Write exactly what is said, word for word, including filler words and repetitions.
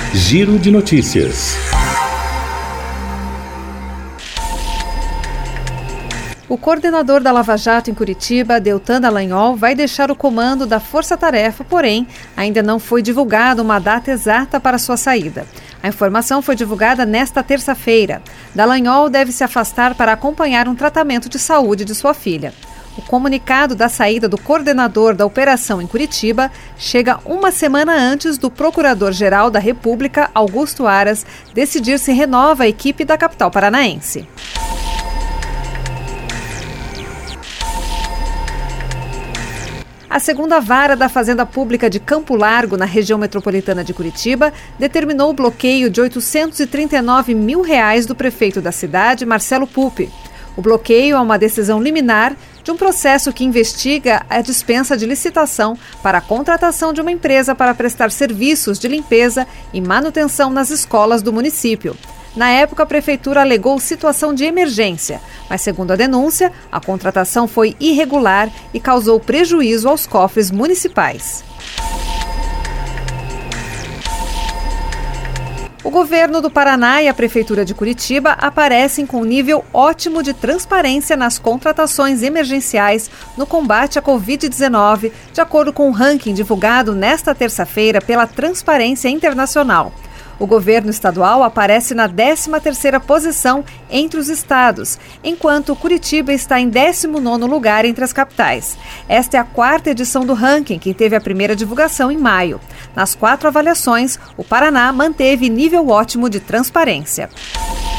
Giro de Notícias. O coordenador da Lava Jato em Curitiba, Deltan Dallagnol, vai deixar o comando da Força Tarefa, porém, ainda não foi divulgada uma data exata para sua saída. A informação foi divulgada nesta terça-feira. Dallagnol deve se afastar para acompanhar um tratamento de saúde de sua filha. O comunicado da saída do coordenador da operação em Curitiba chega uma semana antes do Procurador-Geral da República, Augusto Aras, decidir se renova a equipe da capital paranaense. A segunda vara da Fazenda Pública de Campo Largo, na região metropolitana de Curitiba, determinou o bloqueio de oitocentos e trinta e nove mil reais do prefeito da cidade, Marcelo Pupi. O bloqueio é uma decisão liminar de um processo que investiga a dispensa de licitação para a contratação de uma empresa para prestar serviços de limpeza e manutenção nas escolas do município. Na época, a prefeitura alegou situação de emergência, mas, segundo a denúncia, a contratação foi irregular e causou prejuízo aos cofres municipais. O governo do Paraná e a Prefeitura de Curitiba aparecem com nível ótimo de transparência nas contratações emergenciais no combate à covid dezenove, de acordo com o ranking divulgado nesta terça-feira pela Transparência Internacional. O governo estadual aparece na décima terceira posição entre os estados, enquanto Curitiba está em décimo nono lugar entre as capitais. Esta é a quarta edição do ranking, que teve a primeira divulgação em maio. Nas quatro avaliações, o Paraná manteve nível ótimo de transparência.